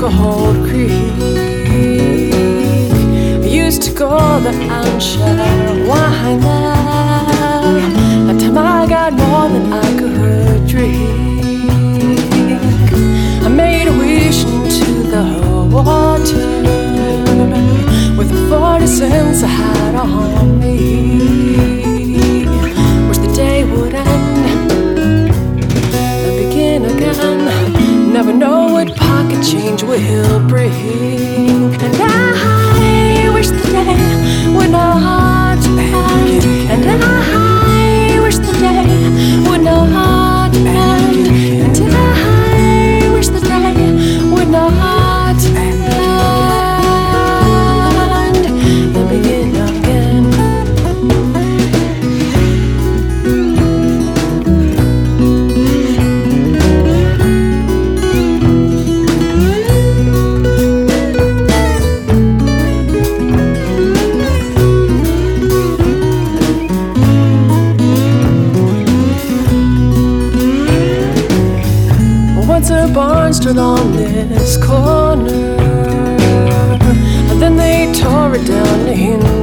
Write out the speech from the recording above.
Cold Creek. I used to go there and share wine there. That time I got more than I could drink. I made a wish into the water with the 40 cents I had on me. Wish the day would end and begin again. Never know what pocket change will bring. And I wish the day would not end. And I wish the day would not end. And I wish the day would not end. And begin again. Once a barn stood on this corner, and then they tore it down in